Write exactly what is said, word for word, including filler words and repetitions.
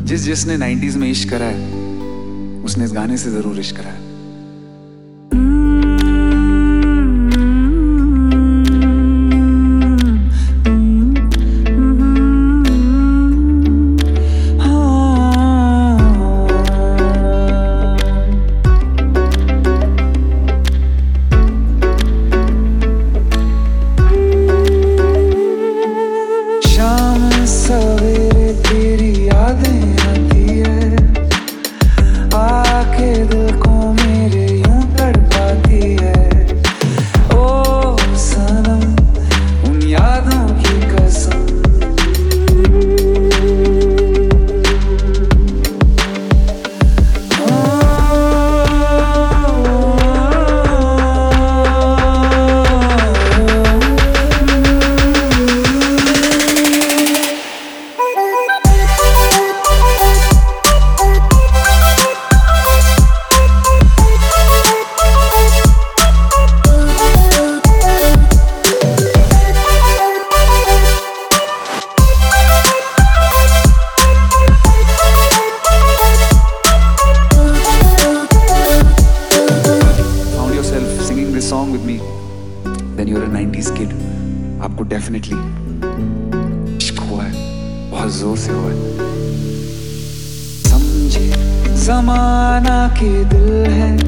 जिस जिसने नाइंटीज़ में इश्क करा है उसने इस गाने से जरूर इश्क करा है। सवेरे तेरी यादें आती है, आके दिल को मेरे यूं तड़पाती है। ओ सनम उन यादों की कसम, song with me, then you're a nineties kid. आपको डेफिनेटली इश्क हुआ है, बहुत जोर से हुआ है। समझे जमाना के दिल है